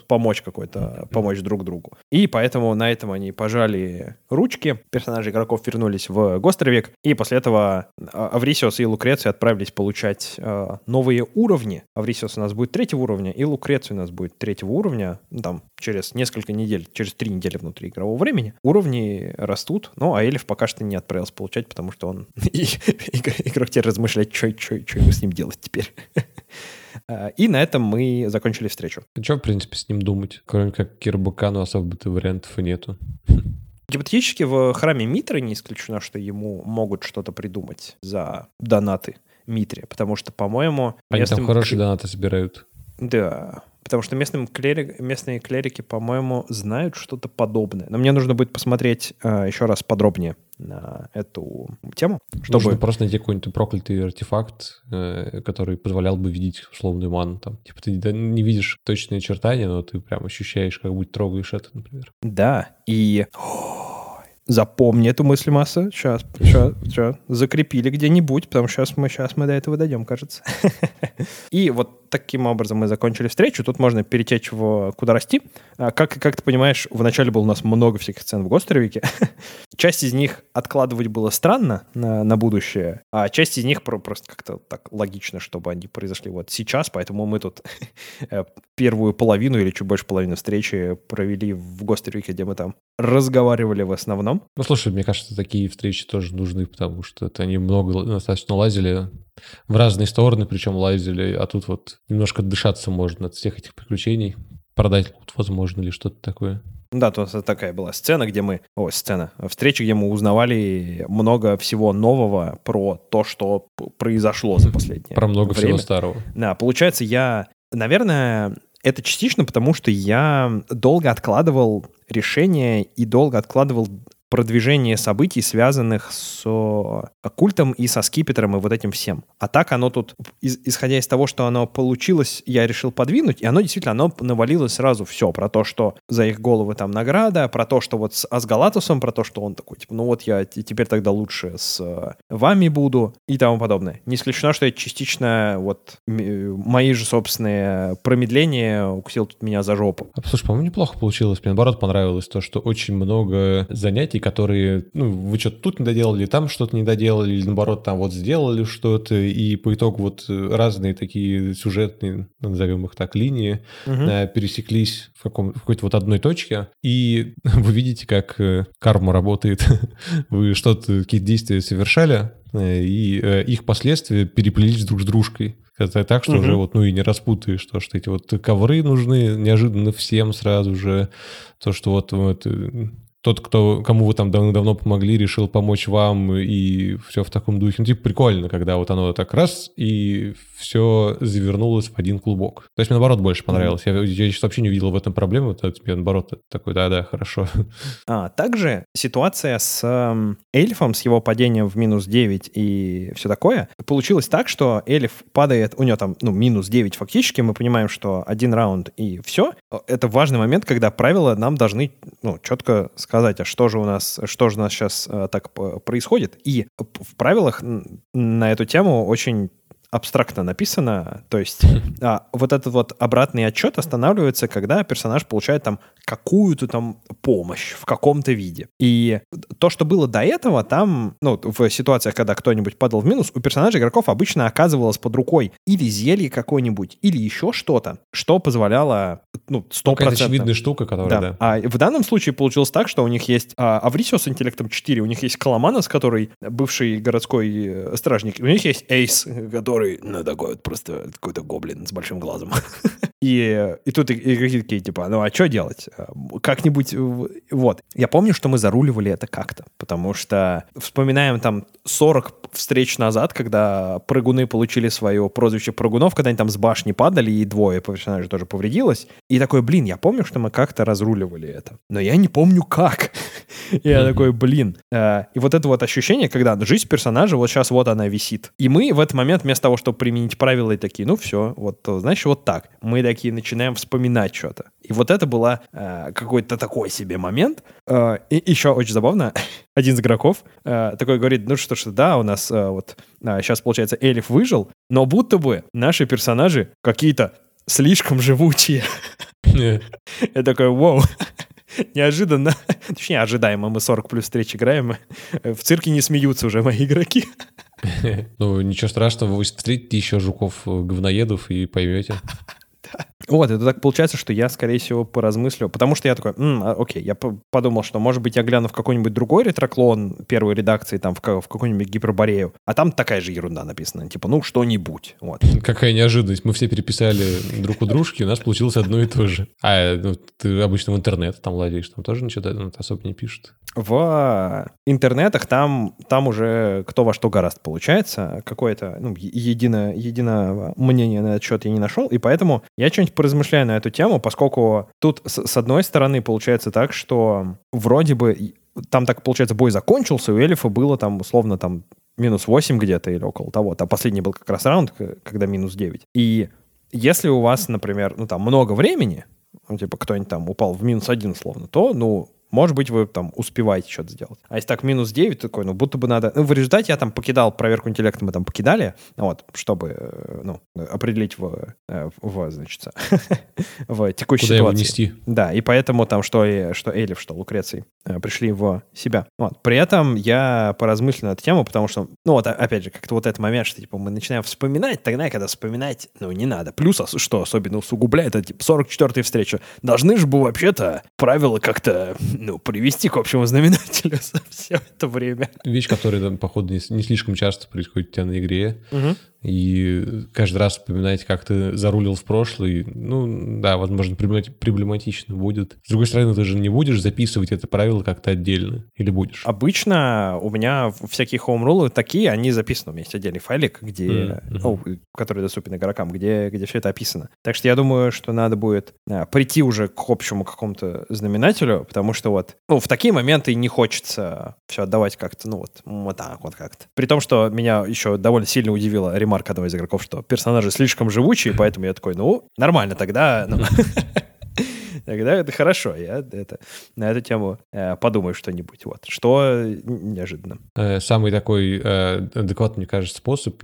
помочь друг другу. И поэтому на этом они пожали ручки. Персонажи игроков вернулись в Гостровик. И после этого Аврисиос и Лукреций отправились получать новые уровни. Аврисиос у нас будет 3-го уровня, и Лукреций у нас будет 3-го уровня. Там через несколько недель, через 3 недели внутри игрового времени. Уровни растут, а Эльф пока что не отправился получать, потому что он... Игрок теперь размышляет, что ему с ним делать теперь. И на этом мы закончили встречу. Что, в принципе, с ним думать? Кроме как Кирбакану особо-то вариантов и нету. Гипотетически в храме Митры не исключено, что ему могут что-то придумать за донаты Митре, потому что, по-моему... Они там хорошие донаты собирают. Да, потому что местные клерики, по-моему, знают что-то подобное. Но мне нужно будет посмотреть еще раз подробнее на эту тему, чтобы... Нужно просто найти какой-нибудь проклятый артефакт, который позволял бы видеть условную ману. Там. Типа ты не видишь точные очертания, но ты прям ощущаешь, как будто трогаешь это, например. Да, и... Запомни эту мысль, Масса. Сейчас. Закрепили где-нибудь, потому что сейчас мы до этого дойдем, кажется. И вот таким образом мы закончили встречу. Тут можно перетечь в «Куда расти». Как ты понимаешь, вначале было у нас много всяких сцен в Гостервике. Часть из них откладывать было странно на будущее, а часть из них просто как-то так логично, чтобы они произошли вот сейчас. Поэтому мы тут первую половину или чуть больше половины встречи провели в Гостервике, где мы там разговаривали в основном. Ну, слушай, мне кажется, такие встречи тоже нужны, потому что они много достаточно лазили в разные стороны, причем лазили, а тут вот немножко отдышаться можно от всех этих приключений, продать лут, возможно, или что-то такое. Да, то такая была сцена, встреча, где мы узнавали много всего нового про то, что произошло за последнее время. Про много всего старого. Да, получается, наверное, это частично потому, что я долго откладывал решение и долго откладывал продвижение событий, связанных с оккультом и со скипетром и вот этим всем. А так оно тут, исходя из того, что оно получилось, я решил подвинуть, и оно действительно, навалилось сразу все про то, что за их головы там награда, про то, что вот с Асгалатусом, про то, что он такой, типа, ну вот я теперь тогда лучше с вами буду и тому подобное. Не исключено, что это частично вот мои же собственные промедления укусил тут меня за жопу. Слушай, по-моему, неплохо получилось. Мне, наоборот, понравилось то, что очень много занятий, которые, вы что-то тут не доделали, там что-то не доделали, или наоборот, там вот сделали что-то, и по итогу вот разные такие сюжетные, назовем их так, линии пересеклись в какой-то вот одной точке, и вы видите, как карма работает. Вы что-то, какие-то действия совершали, и их последствия переплелись друг с дружкой. Это так, что уже вот, и не распутаешь то, что эти вот ковры нужны неожиданно всем сразу же, то, что вот тот, кому вы там давно помогли, решил помочь вам, и все в таком духе. Прикольно, когда вот оно так раз, и все завернулось в один клубок. То есть мне, наоборот, больше понравилось. Я сейчас вообще не увидел в этом проблемы, то есть мне, наоборот, такой, да, хорошо. Также ситуация с эльфом, с его падением в -9 и все такое, получилось так, что эльф падает, у него там, -9 фактически, мы понимаем, что один раунд и все. Это важный момент, когда правила нам должны, четко сказать, а что же у нас сейчас так происходит. И в правилах на эту тему очень абстрактно написано, то есть вот этот вот обратный отчет останавливается, когда персонаж получает там какую-то там помощь в каком-то виде. И то, что было до этого, там, в ситуациях, когда кто-нибудь падал в минус, у персонажей игроков обычно оказывалось под рукой или зелье какое-нибудь, или еще что-то, что позволяло, 100%. Какая-то очевидная штука, которая, да. А в данном случае получилось так, что у них есть Аврисио с интеллектом 4, у них есть Каламанос, который бывший городской стражник, у них есть Эйс, который такой вот просто какой-то гоблин с большим глазом. И тут игроки такие, типа, а что делать? Как-нибудь, вот. Я помню, что мы заруливали это как-то, потому что вспоминаем там 40 встреч назад, когда прыгуны получили свое прозвище прыгунов, когда они там с башни падали, и двое персонажей тоже повредилось. И такой, я помню, что мы как-то разруливали это. Но я не помню как. Я такой, И вот это вот ощущение, когда жизнь персонажа, вот сейчас вот она висит. И мы в этот момент, вместо того, чтобы применить правила, и такие, все, вот, значит, вот так. Мы такие начинаем вспоминать что-то. И вот это была какой-то такой себе момент. И еще очень забавно, один из игроков такой говорит, что да, у нас сейчас, получается, эльф выжил, но будто бы наши персонажи какие-то слишком живучие. Я такой, вау. Неожиданно, точнее, ожидаемо, мы 40 плюс встреч играем, в цирке не смеются уже мои игроки. Ничего страшного, вы встретите еще жуков-говноедов и поймете. Вот, это так получается, что я, скорее всего, поразмыслил, потому что я такой, окей, я подумал, что, может быть, я гляну в какой-нибудь другой ретроклон первой редакции, там, в какую-нибудь Гиперборею, а там такая же ерунда написана, типа, ну, что-нибудь, вот. Какая неожиданность. Мы все переписали друг у дружки, у нас получилось одно и то же. Ты обычно в интернет там владеешь, там тоже ничего особо не пишут. В интернетах там уже кто во что гораздо получается. Какое-то единое мнение на этот счет я не нашел, и поэтому я что-нибудь поразмышляю на эту тему, поскольку тут, с одной стороны, получается так, что вроде бы там так, получается, бой закончился, у Элифа было там, условно, там минус 8 где-то или около того. А последний был как раз раунд, когда минус 9. И если у вас, например, там много времени, типа кто-нибудь там упал в минус 1, условно, то, может быть, вы там успеваете что-то сделать. А если так минус 9, такой, будто бы надо... в результате я там покидал проверку интеллекта, мы там покидали, чтобы, определить значит, в текущей куда ситуации. его нести. Да, и поэтому там что Элиф, что Лукреций пришли в себя. При этом я поразмыслил на эту тему, потому что, опять же, как-то вот этот момент, что, типа, мы начинаем вспоминать, тогда, когда вспоминать, не надо. Плюс, что особенно усугубляет, это, типа, 44-я встреча. Должны же бы, вообще-то, правила как-то... привести к общему знаменателю за все это время. Вещь, которая, там, походу, не слишком часто происходит у тебя на игре. Угу. И каждый раз вспоминать, как ты зарулил в прошлый, возможно, проблематично будет. С другой стороны, ты же не будешь записывать это правило как-то отдельно. Или будешь? Обычно у меня всякие хоум-рулы такие, они записаны. У меня есть отдельный файлик, который доступен игрокам, где все это описано. Так что я думаю, что надо будет прийти уже к общему какому-то знаменателю, потому что в такие моменты не хочется все отдавать как-то, вот так вот как-то. При том, что меня еще довольно сильно удивила ремарка одного из игроков, что персонажи слишком живучие, поэтому я такой, нормально, тогда... Тогда это хорошо, я на эту тему подумаю что-нибудь. Что неожиданно. Самый такой адекватный, мне кажется, способ,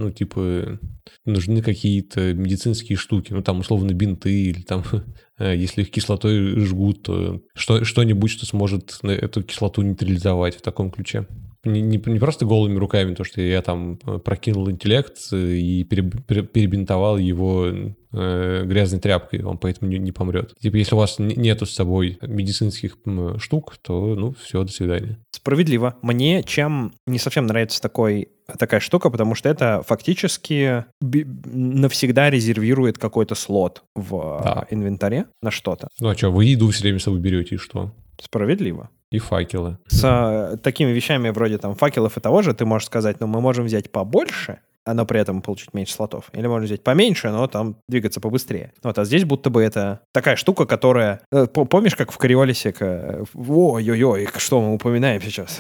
нужны какие-то медицинские штуки, там, условно, бинты, или там, если их кислотой жгут, то что-нибудь, что сможет эту кислоту нейтрализовать в таком ключе. Не просто голыми руками, то, что я там прокинул интеллект и перебинтовал его грязной тряпкой, он поэтому не помрет. Если у вас нету с собой медицинских штук, то, все, до свидания. Справедливо. Мне чем не совсем нравится такая штука, потому что это фактически навсегда резервирует какой-то слот в инвентаре на что-то. Вы еду все время с собой берете, и что? Справедливо. И факелы. С такими вещами вроде там факелов и того же ты можешь сказать, мы можем взять побольше, но при этом получить меньше слотов. Или можно взять поменьше, но там двигаться побыстрее. А здесь будто бы это такая штука, которая... Помнишь, как в Кориолисе? Ой-ой-ой, что мы упоминаем сейчас?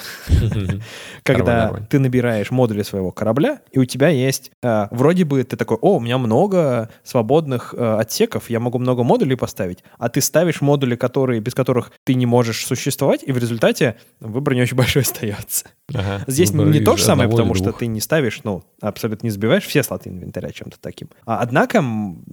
Когда ты набираешь модули своего корабля, и у тебя есть... Вроде бы ты такой, у меня много свободных отсеков, я могу много модулей поставить, а ты ставишь модули, без которых ты не можешь существовать, и в результате выбор не очень большой остается. Здесь не то же самое, потому что ты не ставишь, абсолютно не забиваешь все слоты инвентаря чем-то таким. Однако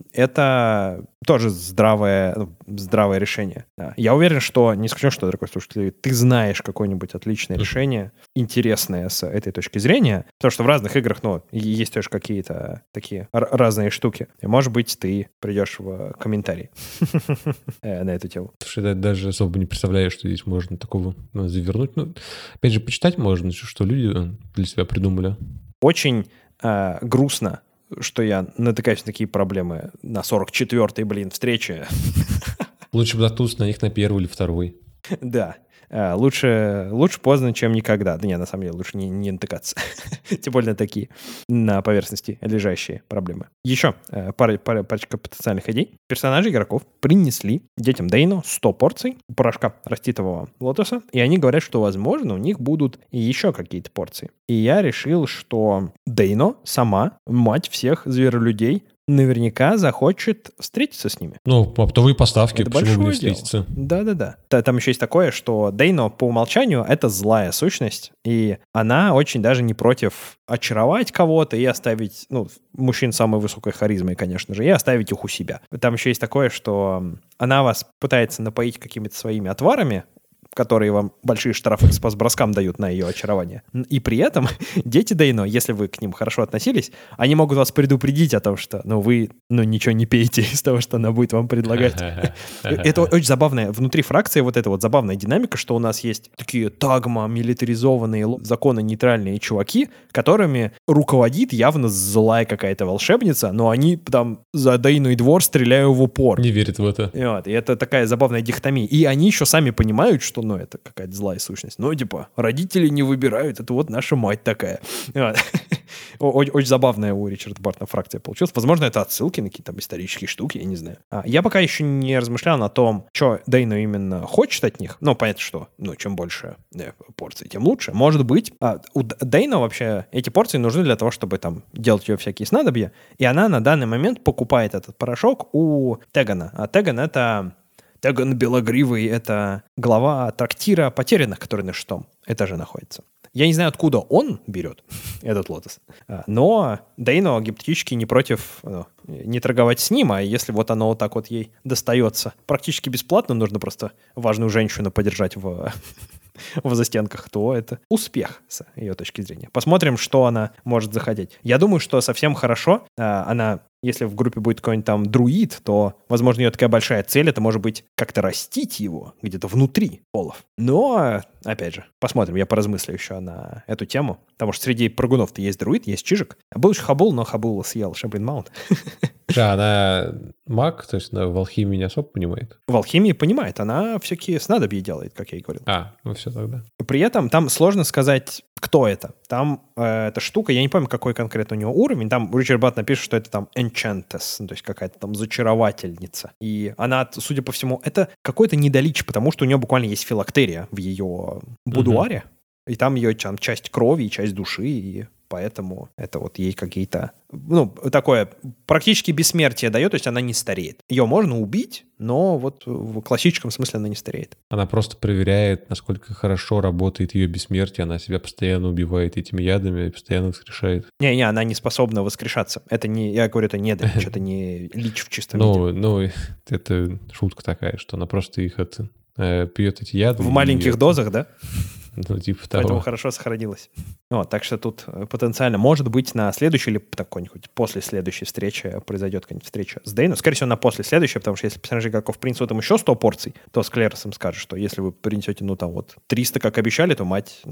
это тоже здравое решение. Да. Я уверен, что, не исключено, что, дорогой слушатель, ты знаешь какое-нибудь отличное решение, интересное с этой точки зрения, потому что в разных играх, есть тоже какие-то такие разные штуки. И, может быть, ты придешь в комментарии на эту тему. Слушай, я даже особо не представляю, что здесь можно такого завернуть. Опять же, почитать можно, что люди для себя придумали. Очень грустно, что я натыкаюсь на такие проблемы на 44-й, встрече. Лучше бы наткнуться на них на первый или второй. Да. Лучше поздно, чем никогда. Да нет, на самом деле, лучше не натыкаться. Тем более на такие на поверхности лежащие проблемы. Еще парочка потенциальных идей. Персонажи игроков принесли детям Дейно 100 порций порошка раститового лотоса, и они говорят, что, возможно, у них будут и еще какие-то порции. И я решил, что Дейно сама, мать всех зверолюдей, наверняка захочет встретиться с ними. Оптовые поставки, это почему бы не большое встретиться? Да. Там еще есть такое, что Дейно по умолчанию — это злая сущность, и она очень даже не против очаровать кого-то и оставить, мужчин с самой высокой харизмой, конечно же, и оставить их у себя. Там еще есть такое, что она вас пытается напоить какими-то своими отварами, которые вам большие штрафы по сброскам дают на ее очарование. И при этом дети Дейно, если вы к ним хорошо относились, они могут вас предупредить о том, что вы ничего не пейте из того, что она будет вам предлагать. Это очень забавная, внутри фракции вот эта вот забавная динамика, что у нас есть такие тагма, милитаризованные, законно-нейтральные чуваки, которыми руководит явно злая какая-то волшебница, но они там за Дейну и двор стреляют в упор. Не верят в это. И это такая забавная дихотомия. И они еще сами понимают, что, это какая-то злая сущность. Родители не выбирают, это вот наша мать такая. Очень забавная у Ричарда Бартона фракция получилась. Возможно, это отсылки на какие-то там исторические штуки, я не знаю. Я пока еще не размышлял на том, что Дейну именно хочет от них. Понятно, что чем больше порций, тем лучше. Может быть, у Дейну вообще эти порции нужны для того, чтобы там делать ее всякие снадобья. И она на данный момент покупает этот порошок у Тегана. А Теган — это... Теган Белогривый — это глава трактира потерянных, который на 6-м этаже находится. Я не знаю, откуда он берет этот лотос, но Дейно гипотетически не против не торговать с ним, а если вот оно вот так вот ей достается практически бесплатно, нужно просто важную женщину подержать в застенках, то это успех с ее точки зрения. Посмотрим, что она может захотеть. Я думаю, что совсем хорошо она... Если в группе будет какой-нибудь там друид, то, возможно, ее такая большая цель — это, может быть, как-то растить его где-то внутри полов. Но, опять же, посмотрим. Я поразмыслю еще на эту тему. Потому что среди прыгунов-то есть друид, есть чижик. Был еще Хабул, но Хабул съел Шаблин Маунт. Она маг, то есть она в алхимии не особо понимает? В алхимии понимает. Она всякие снадобья делает, как я и говорил. Все тогда. При этом там сложно сказать, кто это. Там эта штука, я не помню, какой конкретно у него уровень. Там Ричард Баттон напишет, что это там Enchantess, то есть какая-то там зачаровательница. И она, судя по всему, это какой-то недолич, потому что у нее буквально есть филактерия в ее будуаре. И там ее там часть крови и часть души, и поэтому это вот ей какие-то... такое практически бессмертие дает, то есть она не стареет. Ее можно убить, но вот в классическом смысле она не стареет. Она просто проверяет, насколько хорошо работает ее бессмертие. Она себя постоянно убивает этими ядами и постоянно воскрешает. Не, она не способна воскрешаться. Это не... Я говорю, это не лич, это не лич в чистом виде. Это шутка такая, что она просто их пьет эти яды. В маленьких дозах, да? Типа того. Поэтому хорошо сохранилось. Так что тут потенциально, может быть, на следующей или какой-нибудь после следующей встречи произойдет какая-нибудь встреча с Дейну. Скорее всего, на после следующей, потому что если персонажи игроков принесут там еще 100 порций, то Склеросом скажет, что если вы принесете, 300, как обещали, то мать,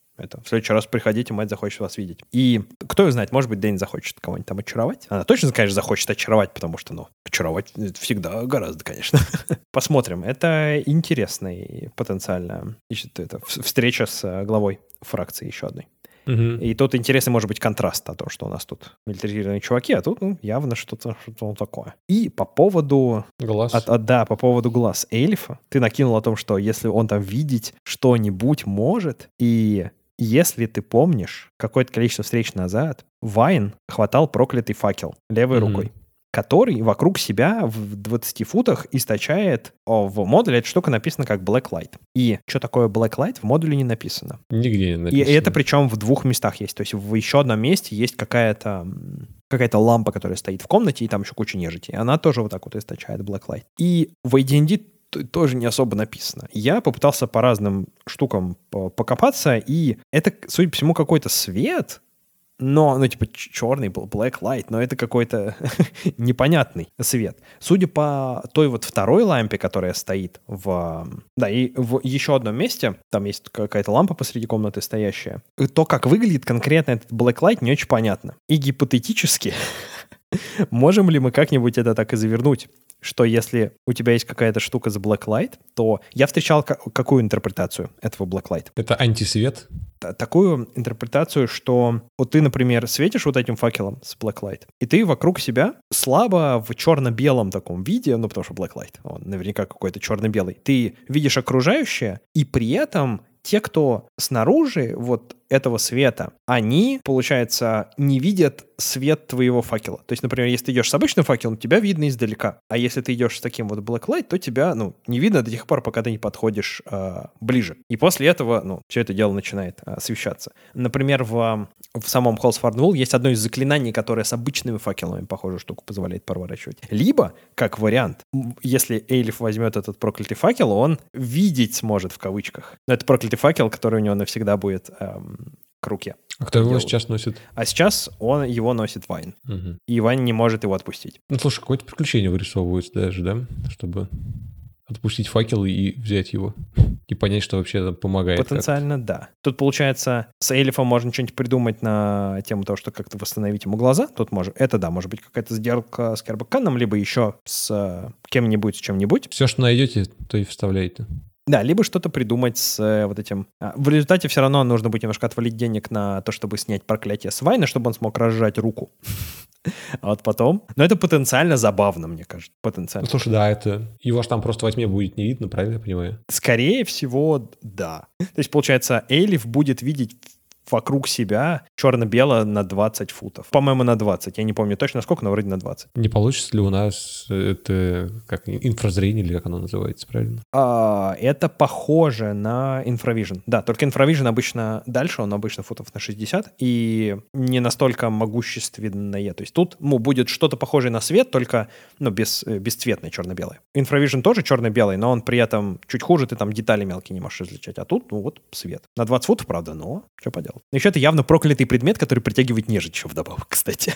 в следующий раз приходите, мать захочет вас видеть. И кто его знает, может быть, Дейн захочет кого-нибудь там очаровать. Она точно, конечно, захочет очаровать, потому что, очаровать всегда гораздо, конечно. Посмотрим. Это интересная потенциально встреча с главой фракции еще одной. И тут интересный может быть контраст, то, что у нас тут милитаризированные чуваки, а тут явно что-то такое. И по поводу... Глаз. По поводу глаз эльфа. Ты накинул о том, что если он там видеть что-нибудь может, и если ты помнишь, какое-то количество встреч назад Вайн хватал проклятый факел левой рукой, который вокруг себя в 20 футах источает... В модуле эта штука написана как Black Light. И что такое Black Light в модуле не написано. Нигде не написано. И это причем в 2 местах есть. То есть в еще одном месте есть какая-то лампа, которая стоит в комнате, и там еще куча нежити. И она тоже вот так вот источает Black Light. И в AD&D тоже не особо написано. Я попытался по разным штукам покопаться, и это, судя по всему, какой-то свет... Но, черный был, black light, но это какой-то непонятный свет. Судя по той вот второй лампе, которая стоит и в еще одном месте, там есть какая-то лампа посреди комнаты стоящая, то, как выглядит конкретно этот black light, не очень понятно. И гипотетически можем ли мы как-нибудь это так и завернуть, что если у тебя есть какая-то штука с Black Light, то я встречал какую интерпретацию этого Black Light? Это антисвет? Такую интерпретацию, что вот ты, например, светишь вот этим факелом с Black Light, и ты вокруг себя слабо в черно-белом таком виде, потому что Black Light, он наверняка какой-то черно-белый, ты видишь окружающее, и при этом те, кто снаружи, вот этого света, они, получается, не видят свет твоего факела. То есть, например, если ты идешь с обычным факелом, тебя видно издалека. А если ты идешь с таким вот blacklight, то тебя, не видно до тех пор, пока ты не подходишь ближе. И после этого, все это дело начинает освещаться. Например, в самом Halls Farnwell есть одно из заклинаний, которое с обычными факелами похожую штуку позволяет проворачивать. Либо, как вариант, если Эйлиф возьмет этот проклятый факел, он видеть сможет в кавычках. Но это проклятый факел, который у него навсегда будет к руке. А кто его сейчас носит? А сейчас его носит Вайн. Угу. И Вайн не может его отпустить. Слушай, какое-то приключение вырисовывается даже, да? Чтобы отпустить факел и взять его. И понять, что вообще это помогает. Потенциально, да. Тут, получается, с Эйлифом можно что-нибудь придумать на тему того, что как-то восстановить ему глаза. Тут может быть какая-то сделка с Кербаканом, либо еще с кем-нибудь, с чем-нибудь. Все, что найдете, то и вставляете. Да, либо что-то придумать с вот этим. В результате все равно нужно будет немножко отвалить денег на то, чтобы снять проклятие с Вайна, чтобы он смог разжать руку. А вот потом... Но это потенциально забавно, мне кажется. Потенциально. Слушай, да, это... Его ж там просто во тьме будет не видно, правильно я понимаю? Скорее всего, да. То есть, получается, Эйлиф будет видеть вокруг себя черно-бело на 20 футов. По-моему, на 20. Я не помню точно сколько, но вроде на 20. Не получится ли у нас это как инфразрение, или как оно называется, правильно? Это похоже на инфравижн. Да, только инфравижн обычно дальше, он обычно футов на 60, и не настолько могущественное. То есть тут будет что-то похожее на свет, только бесцветное черно-белое. Инфравижн тоже черно-белый, но он при этом чуть хуже, ты там детали мелкие не можешь различать. А тут, свет. На 20 футов, правда, но что поделать. Еще это явно проклятый предмет, который притягивает нежить еще вдобавок, кстати.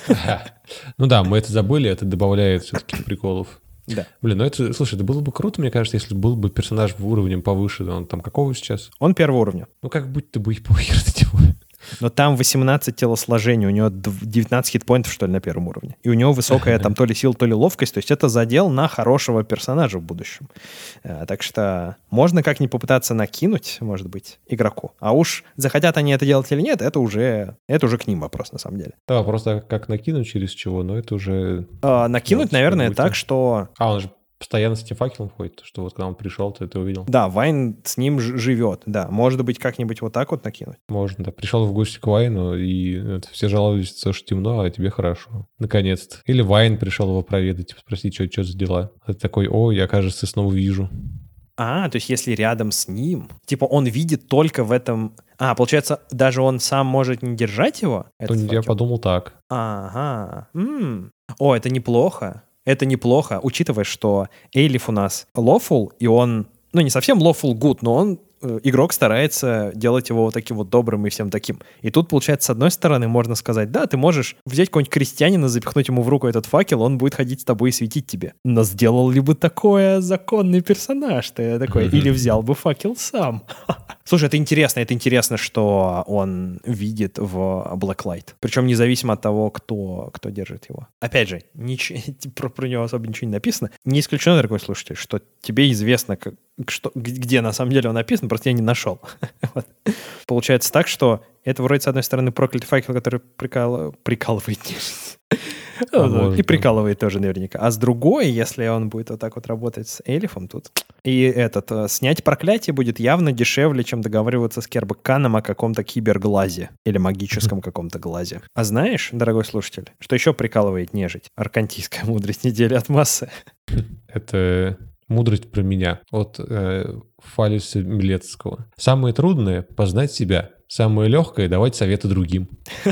Ну да, мы это забыли, это добавляет все-таки приколов. Да. Блин, слушай, это было бы круто, мне кажется, если был бы персонаж в уровнем повыше. Он там какого сейчас? Он первого уровня. Как будто бы и похер на него. Но там 18 телосложений, у него 19 хитпоинтов, что ли, на первом уровне. И у него высокая там то ли сила, то ли ловкость. То есть это задел на хорошего персонажа в будущем. Так что можно как-нибудь попытаться накинуть, может быть, игроку. А уж захотят они это делать или нет, это уже к ним вопрос, на самом деле. Да, просто как накинуть через чего, но это уже... Накинуть, наверное, так, что... Он же постоянно с этим факелом ходит, что вот когда он пришел, ты это увидел. Да, Вайн с ним живет, да. Может быть, как-нибудь вот так вот накинуть? Можно, да. Пришел в гости к Вайну, и все жаловались, что темно, а тебе хорошо. Наконец-то. Или Вайн пришел его проведать, спросить, что за дела. А ты такой, я, кажется, снова вижу. То есть если рядом с ним, он видит только в этом... получается, даже он сам может не держать его? Я подумал так. Ага. Это неплохо. Это неплохо, учитывая, что Эйлиф у нас lawful, и он, не совсем lawful good, но он, игрок старается делать его вот таким вот добрым и всем таким. И тут, получается, с одной стороны, можно сказать, да, ты можешь взять какого-нибудь крестьянина, запихнуть ему в руку этот факел, он будет ходить с тобой и светить тебе. Но сделал ли бы такое законный персонаж? Ты такой, или взял бы факел сам? Слушай, это интересно, что он видит в Blacklight. Причем независимо от того, кто держит его. Опять же, про него особо ничего не написано. Не исключено, дорогой слушатель, что тебе известно, где на самом деле он написан, просто я не нашел. Получается так, что это вроде, с одной стороны, проклятый факел, который прикалывает нежить. И прикалывает тоже наверняка. А с другой, если он будет вот так вот работать с Эйлифом тут, и снять проклятие будет явно дешевле, чем договариваться с Кербаканом о каком-то киберглазе или магическом каком-то глазе. А знаешь, дорогой слушатель, что еще прикалывает нежить? Аркантийская мудрость недели от массы. Это мудрость про меня от Фалиса Милецкого. Самое трудное — познать себя. Самое легкое — давать советы другим.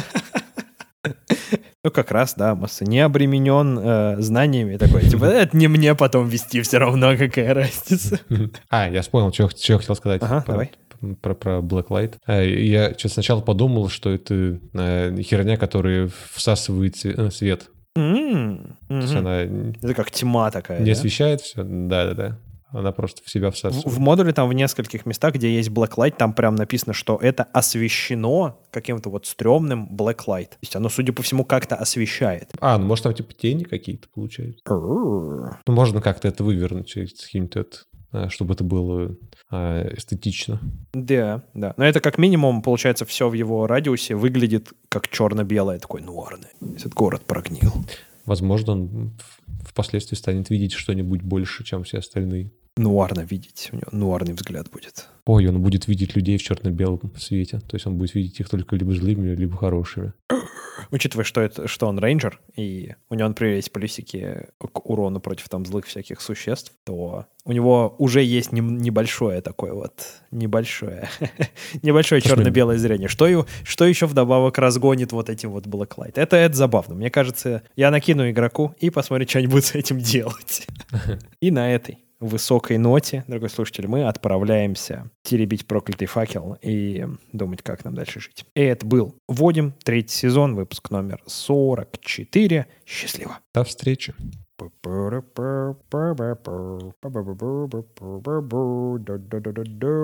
Как раз, да, Масса не обременен знаниями. Такой, это не мне потом вести, все равно какая разница. Я вспомнил, что я хотел сказать. Давай. Про Blacklight. Я сначала подумал, что это херня, которая всасывает свет. То есть она... Это как тьма такая, не освещает все? Да. Она просто в себя всасывает. В модуле там в нескольких местах, где есть Blacklight, там прям написано, что это освещено каким-то вот стрёмным Blacklight. То есть оно, судя по всему, как-то освещает. Может там типа тени какие-то получаются? Можно как-то это вывернуть через каким-то, чтобы это было эстетично. Да. Но это как минимум, получается, все в его радиусе выглядит как черно-белое, такое нуарное. Этот город прогнил. Возможно, он в впоследствии станет видеть что-нибудь больше, чем все остальные. Нуарно видеть. У него нуарный взгляд будет. Ой, он будет видеть людей в черно-белом свете. То есть он будет видеть их только либо злыми, либо хорошими. Учитывая, что он рейнджер, и у него, например, есть плюсики к урону против там злых всяких существ, то у него уже есть небольшое такое вот, небольшое черно-белое зрение. Что еще вдобавок разгонит вот эти вот Blacklight? Это забавно. Мне кажется, я накину игроку и посмотрю, что они будут с этим делать. И на этой высокой ноте, дорогой слушатель, мы отправляемся теребить проклятый факел и думать, как нам дальше жить. И это был «Вводим», 3-й сезон, выпуск номер 44. Счастливо! До встречи!